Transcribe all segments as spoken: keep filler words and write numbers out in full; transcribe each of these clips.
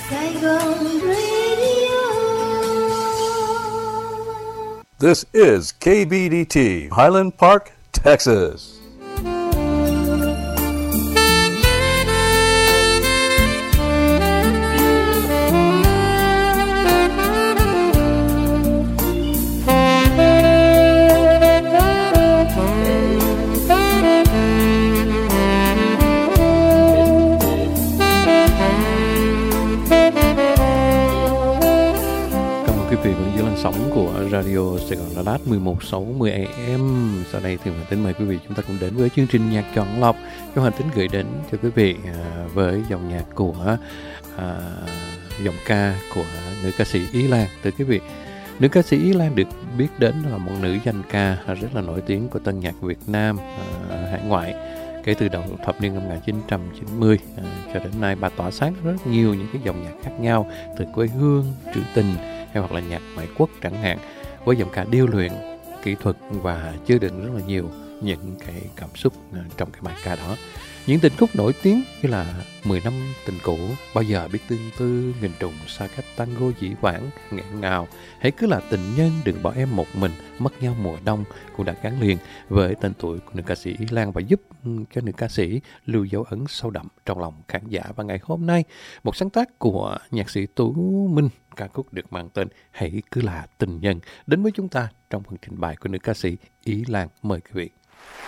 Saigon Radio. This is K B D T, Highland Park, Texas. Sóng của Radio Sài Gòn Đà Lạt mười một sáu mươi A M. Sau đây thì mình tính mời quý vị chúng ta cùng đến với chương trình nhạc chọn lọc do Hành Tính gửi đến cho quý vị à, với dòng nhạc của à, giọng ca của nữ ca sĩ Ý Lan. Thưa quý vị, nữ ca sĩ Ý Lan được biết đến là một nữ danh ca rất là nổi tiếng của tân nhạc Việt Nam à, hải ngoại. Kể từ đầu thập niên năm một nghìn chín trăm chín mươi à, cho đến nay, bà tỏa sáng rất nhiều những cái dòng nhạc khác nhau, từ quê hương, trữ tình hay hoặc là nhạc ngoại quốc chẳng hạn, với giọng ca điêu luyện, kỹ thuật và chứa đựng rất là nhiều những cái cảm xúc trong cái bài ca đó. Những tình khúc nổi tiếng như là mười năm tình cũ, Bao giờ biết tương tư, Nghìn trùng xa cách, Tango dĩ vãng, Nghẹn ngào, Hãy cứ là tình nhân, Đừng bỏ em một mình, Mất nhau mùa đông cũng đã gắn liền với tên tuổi của nữ ca sĩ Ý Lan và giúp cho nữ ca sĩ lưu dấu ấn sâu đậm trong lòng khán giả. Và ngày hôm nay, một sáng tác của nhạc sĩ Tú Minh, ca khúc được mang tên Hãy cứ là tình nhân, đến với chúng ta trong phần trình bày của nữ ca sĩ Ý Lan. Mời quý vị.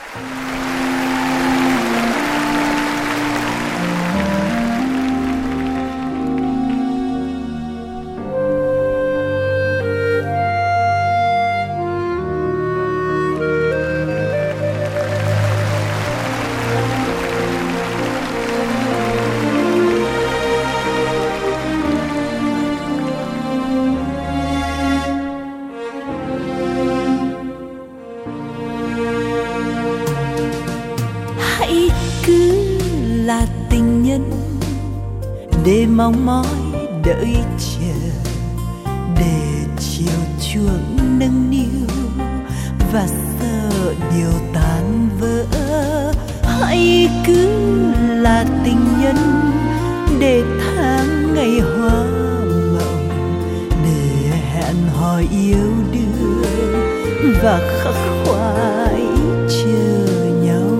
Để mong mỏi đợi chờ, để chiều chuộng nâng niu và sợ điều tan vỡ. Hãy cứ là tình nhân, để tháng ngày hoa mộng, để hẹn hò yêu đương và khắc khoải chờ nhau.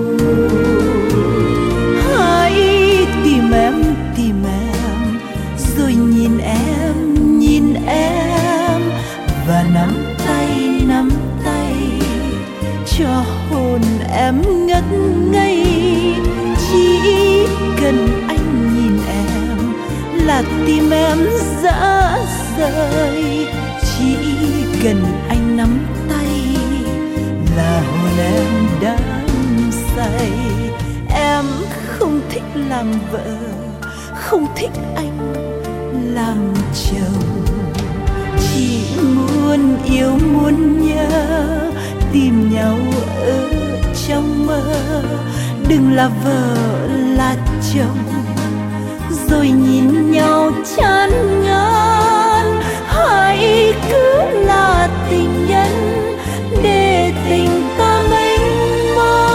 Hãy tìm em, tìm em, rồi nhìn em, nhìn em, và nắm tay, nắm tay, cho hồn em ngất ngây. Chỉ cần anh nhìn em là tim em rã rời. Chỉ cần anh nắm tay là hồn em đắm say. Em không thích làm vợ, không thích anh làm chồng, chỉ muốn yêu muốn nhớ, tìm nhau ở trong mơ. Đừng là vợ là chồng, rồi nhìn nhau chán ngán. Hãy cứ là tình nhân, để tình ta mênh mông.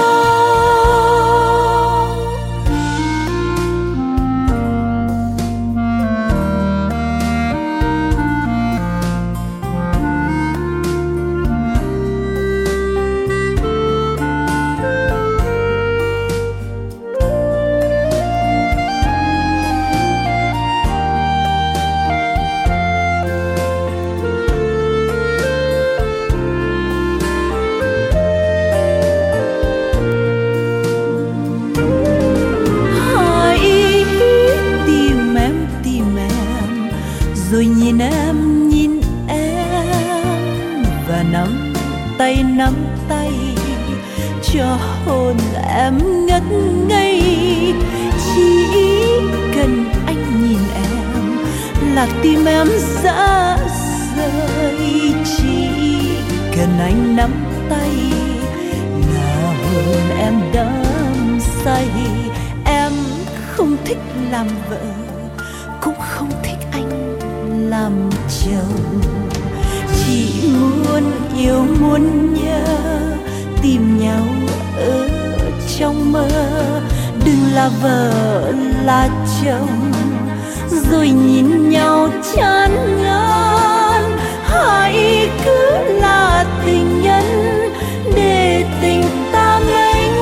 Rồi nhìn em, nhìn em, và nắm tay, nắm tay, cho hồn em ngất ngây. Chỉ cần anh nhìn em là tim em rã rời. Chỉ cần anh nắm tay là hồn em đắm say. Em không thích làm vợ, cũng không thích anh làm chồng, chỉ muốn yêu muốn nhớ, tìm nhau ở trong mơ. Đừng là vợ là chồng, rồi nhìn nhau chán ngán. Hãy cứ là tình nhân để tình ta mênh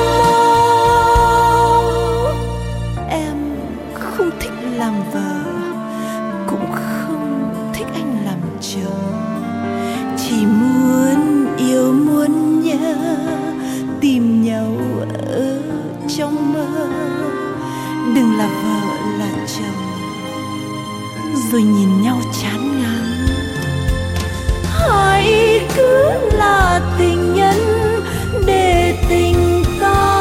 mông. Em không thích làm vợ, cũng không thích anh làm chồng, chỉ muốn yêu muốn nhớ, tìm nhau ở trong mơ. Đừng là vợ là chồng rồi nhìn nhau chán ngán. Hãy cứ là tình nhân để tình ta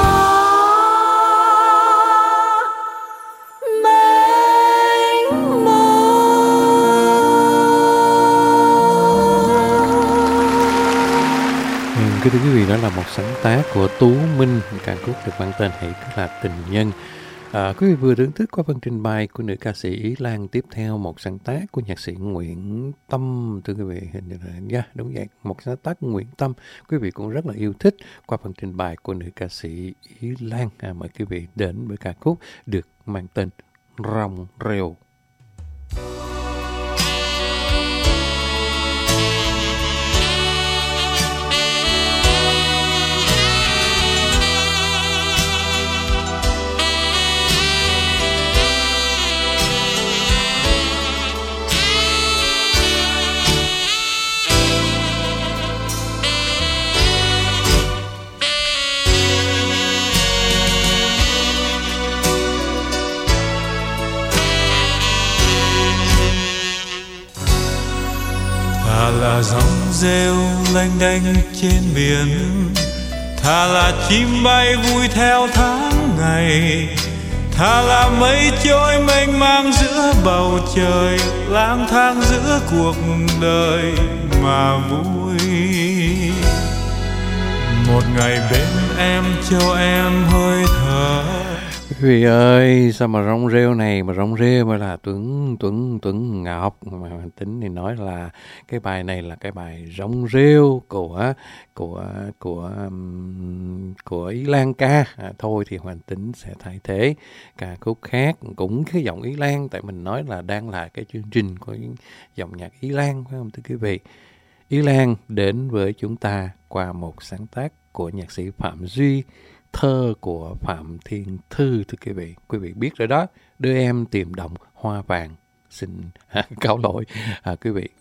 mênh mông. Kính thưa quý vị, đó là một sáng tác của Tú Minh, ca khúc được mang tên Hãy Cứ Là Tình Nhân. À, quý vị vừa thưởng thức qua phần trình bày của nữ ca sĩ Ý Lan. Tiếp theo một sáng tác của nhạc sĩ Nguyễn Tâm. Thưa quý vị, hình như là yeah, đúng vậy, một sáng tác của Nguyễn Tâm quý vị cũng rất là yêu thích qua phần trình bày của nữ ca sĩ Ý Lan. À, mời quý vị đến với ca khúc được mang tên Rong Rêu. Thà là rong rêu lênh đênh trên biển, thà là chim bay vui theo tháng ngày, thà là mây trôi mênh mang giữa bầu trời, lang thang giữa cuộc đời mà vui. Một ngày bên em cho em hơi thở. Quý vị ơi, sao mà rong rêu này mà rong rêu mà là Tuấn Tuấn Tuấn Ngọc, mà Tính thì nói là cái bài này là cái bài rong rêu của của của của Ý Lan ca. À, thôi thì Hoàng Tính sẽ thay thế ca khúc khác cũng cái giọng Ý Lan, tại mình nói là đang là cái chương trình của dòng nhạc Ý Lan, phải không thưa quý vị? Ý Lan đến với chúng ta qua một sáng tác của nhạc sĩ Phạm Duy, thơ của Phạm Thiên Thư. Thưa quý vị, quý vị biết rồi đó, Đưa Em Tìm Động Hoa Vàng. Xin à, cáo lỗi à, quý vị.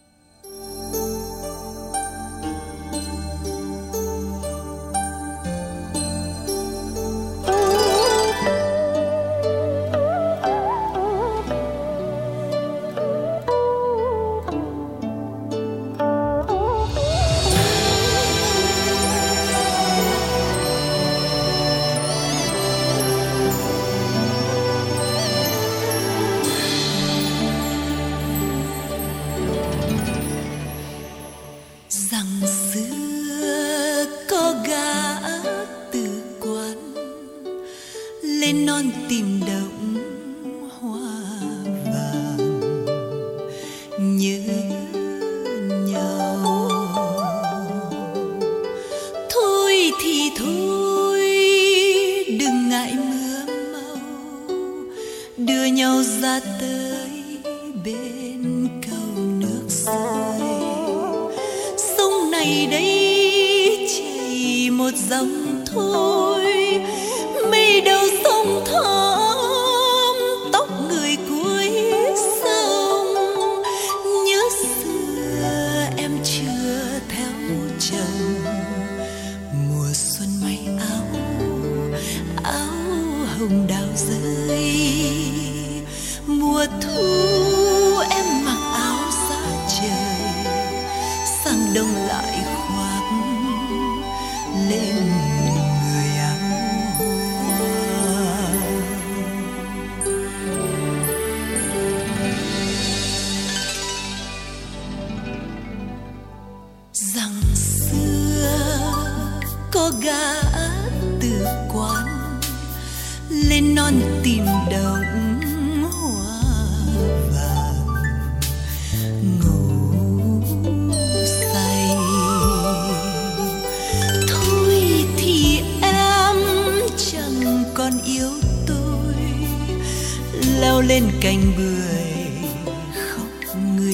Leo lên cành bưởi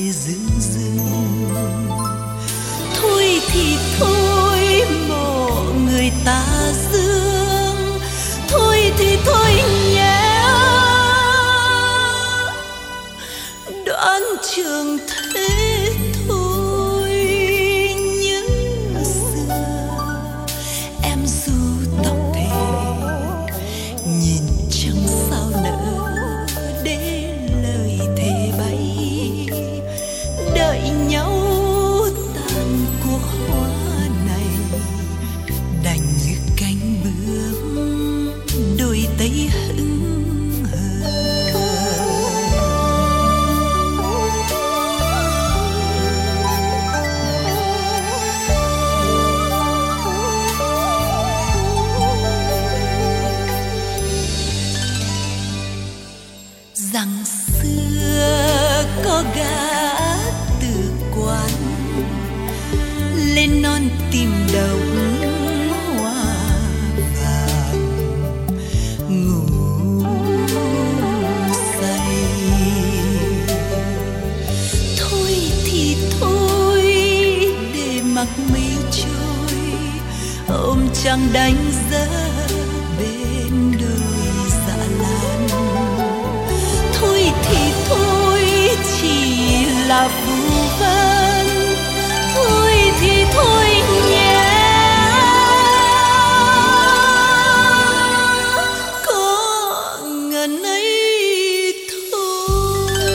rừng rừng. Thôi thì thôi mộ người ta dương, thôi thì thôi nhé đoạn trường thế thôi. Như xưa em ru tóc thề nhìn trăng sao nở để lời thề bay, đợi nhau tàn cuộc hoa này đành như cánh bướm đôi tay hững hờ. Rằng xưa có gã từ quán lên non tìm đồng hoa vàng ngủ say. Thôi thì thôi để mặc mây trôi ôm trăng đánh giấc bên đôi dạ lan. Thôi thì thôi chỉ là vu vân, thôi thì thôi nhé. Có ngần ấy thôi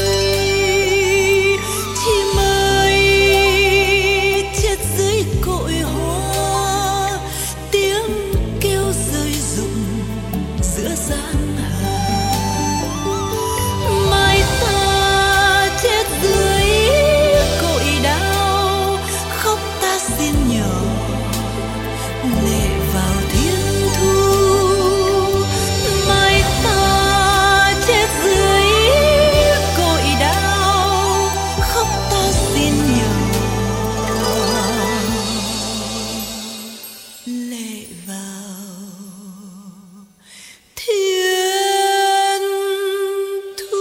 chim ơi chết dưới cội hoa, tiếng kêu rơi rụng giữa giang hà. Mai ta chết dưới cội đau, khóc ta xin nhỏ lệ vào thiên thu. Mai ta chết dưới cội đau, khóc ta xin nhỏ lệ vào thiên thu.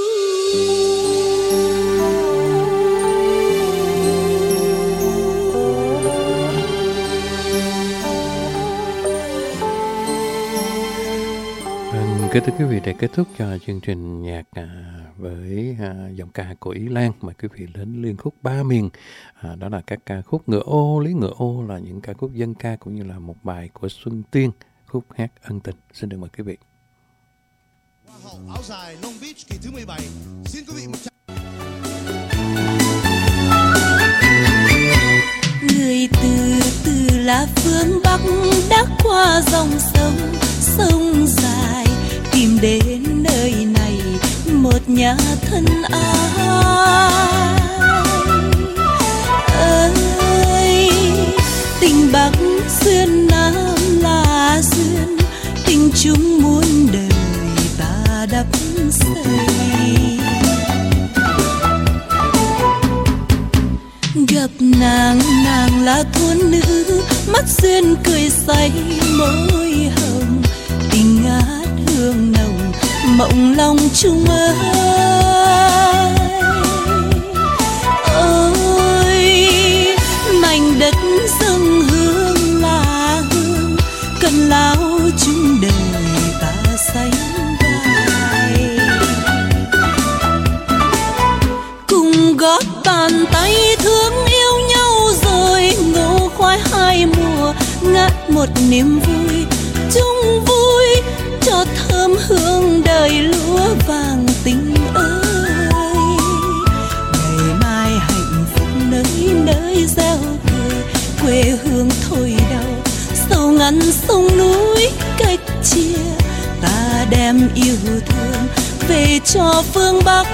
Vâng, kính thưa quý vị, để kết thúc cho chương trình nhạc à, với à, giọng ca của Ý Lan, mời quý vị đến liên khúc Ba Miền. À, đó là các ca khúc Ngựa Ô, Lý Ngựa Ô là những ca khúc dân ca cũng như là một bài của Xuân Tiên, khúc hát ân tình. Xin được mời quý vị. Hoa hậu áo dài Long Beach kỳ thứ mười bảy. Xin quý vị một tràng. Người từ từ là phương Bắc đã qua dòng sông, sông dài tìm đến nơi này một nhà thân ai. Ơi tình Bắc xuyên Nam là duyên, tình chúng muôn đời ta đắp xây. Gặp nàng, nàng là thôn nữ, mắt xuyên cười say môi hồng, tình ngát hương nồng mộng lòng chung ơi. Ôi mảnh đất dâng hương là hương, cần lao chung đời ta sánh vai. Cùng gót bàn tay thương yêu nhau rồi ngô khoai hai mùa, ngát một niềm vui chung vui cho thơm hương đời lúa vàng tình ơi. Ngày mai hạnh phúc nơi nơi gieo cười, quê hương thôi đau sâu ngắn sông núi cách chia, ta đem yêu thương về cho phương Bắc.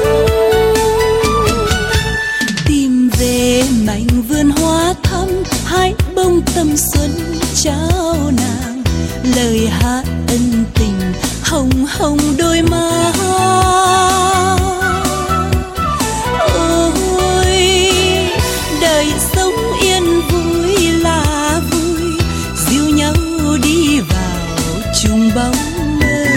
Tìm về mảnh vườn hoa thắm, hai bông tâm xuân trao nàng, lời hát ân tình hồng hồng đôi má. Ôi đời sống yên vui là vui, dìu nhau đi vào chung bóng mơ.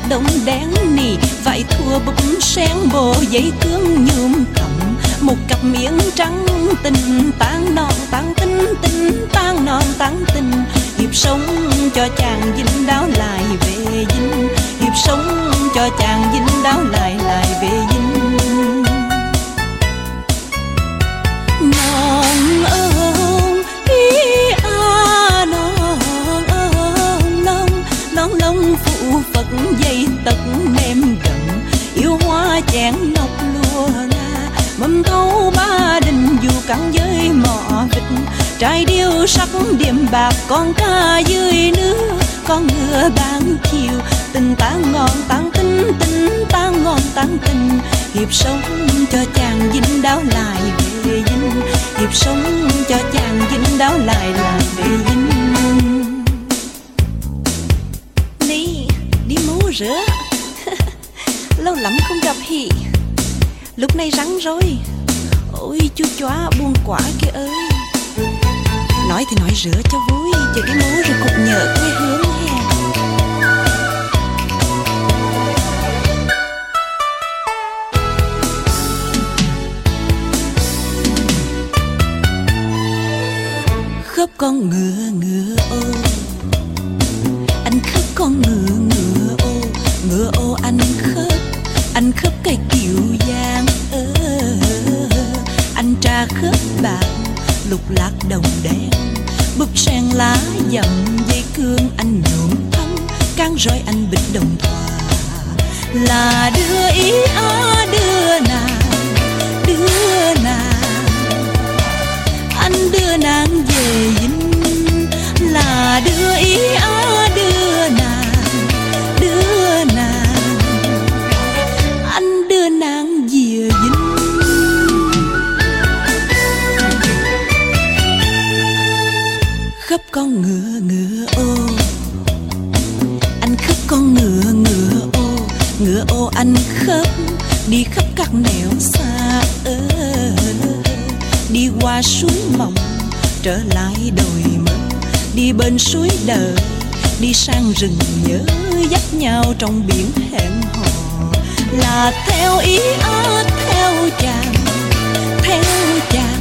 đồng đen nì, vải thua búp sen bồ giấy cương nhuộm thầm, một cặp miếng trắng tình tan non tan tinh tinh tan non tan tình. Hiệp sống cho chàng dinh đáo lại về dinh, hiệp sống cho chàng dinh đáo lại lại về dinh. Non ơn ý a non ơn non non lông phụ Phật dây tật nêm đậm, yêu hoa chén ngọc lúa nga, mâm thấu ba đình dù cắn với mỏ vịt, trai điêu sắc điểm bạc con ca dưới nước, con ngựa ban chiều tình tan ngon tan tinh tinh tan ngon tan tình. Hiệp sống cho chàng dinh đáo lại về dinh, hiệp sống cho chàng dinh đáo lại lại về dinh. Đi đi mú rửa lâu lắm không gặp Hỷ, lúc này rắn rồi. Ôi chú chóa buông quả kia ơi, nói thì nói rửa cho vui, chờ cái mú rồi cục nhợ quê hương hè. Khớp con ngựa ngựa ô, anh khớp con ngựa ngựa ô, ngựa ô anh khớp, anh khớp cây kiệu giang ơ, anh tra khớp bạc lục lạc đồng đen, búp sen lá dầm dây cương anh nhuộm thắm, can roi anh bịch đồng thòa, là đưa ý á đưa nàng đưa nàng, anh đưa nàng về dinh, là đưa ý á đưa nàng đưa nàng, anh đưa nàng về dinh. Khớp con ngựa ngựa ô, anh khớp con ngựa ngựa ô, ngựa ô anh khớp đi khắp các nẻo xa ơ, đi qua suối mộng trở lại đồi mơ, đi bên suối đời đi sang rừng nhớ, dắt nhau trong biển hẹn hò, là theo ý á theo chàng theo chàng.